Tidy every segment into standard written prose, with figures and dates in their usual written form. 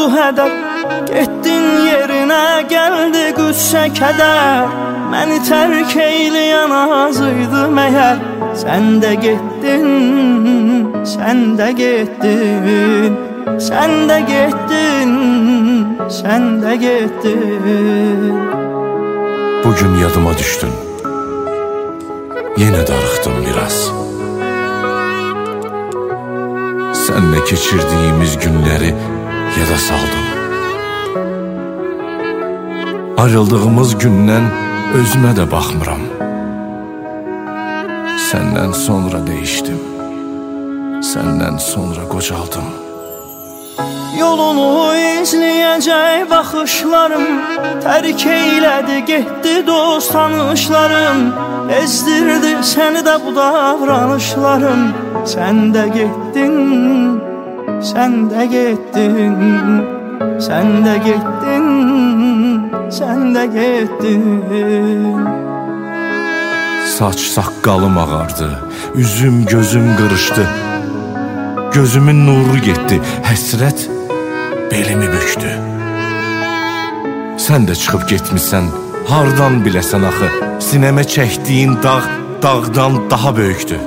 oldu hədər. Getdin yerinə gəldi qüssə kədər. Məni tərk eyləyən az idi məyər. Sən də getdin, sən də getdin, sən də getdin, sən də getdin. Bugün yadıma düşdün, yenə darıxdım biraz. Sənlə keçirdiyimiz günləri yada saldım. Ayrıldığımız gündən özümə də baxmıram. Səndən sonra dəyişdim, səndən sonra qocaldım. Yolunu izləyəcək baxışlarım, tərk eylədi, getdi dost tanışlarım. Ezdirdi səni də bu davranışlarım. Sən də getdin, sən də getdin, sən də getdin, sən də getdin. Saç saqqalım ağardı, üzüm gözüm qırışdı. Gözümün nuru getdi, həsrət belimi bükdü. Sən də çıxıb getmişsən, hardan biləsən axı? Sinəmə çəkdiyin dağ, dağdan daha böyükdür.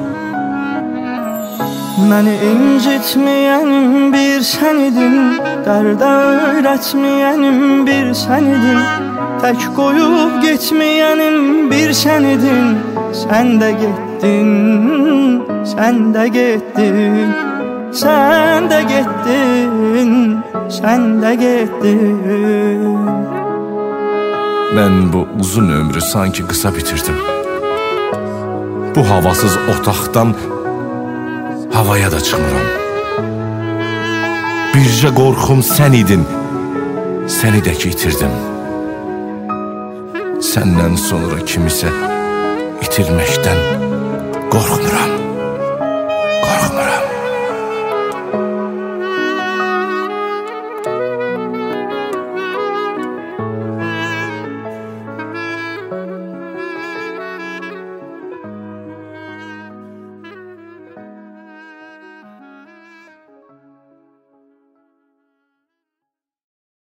Məni incitməyənim bir sən idin, dərdə öyrətməyənim bir sən idin. Tək qoyub getməyənim bir sən idin. Sən də getdin, sən də getdin, sən də getdin, sən də getdin. Mən bu uzun ömrü sanki qısa bitirdim. Bu havasız otaqdan havaya da çıxmıram. Bircə qorxum sən idin, səni də ki itirdim. Səndən sonra kimisə itirməkdən